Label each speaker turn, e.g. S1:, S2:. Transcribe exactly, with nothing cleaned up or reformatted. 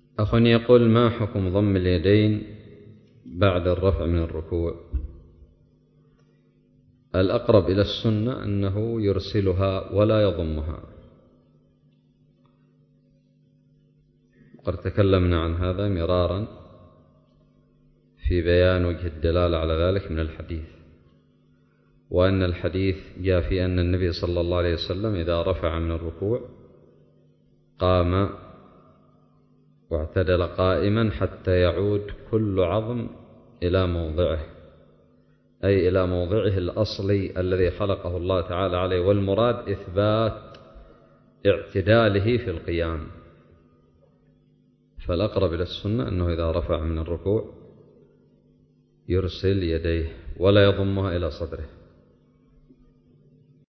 S1: أخ يقول: ما حكم ضم اليدين بعد الرفع من الركوع؟ الأقرب إلى السنة أنه يرسلها ولا يضمها، قد تكلمنا عن هذا مرارا في بيان وجه الدلالة على ذلك من الحديث، وأن الحديث جاء في أن النبي صلى الله عليه وسلم إذا رفع من الركوع قام واعتدل قائما حتى يعود كل عظم إلى موضعه، أي إلى موضعه الأصلي الذي خلقه الله تعالى عليه، والمراد إثبات اعتداله في القيام. فالأقرب إلى السنة أنه إذا رفع من الركوع يرسل يديه ولا يضمها إلى صدره.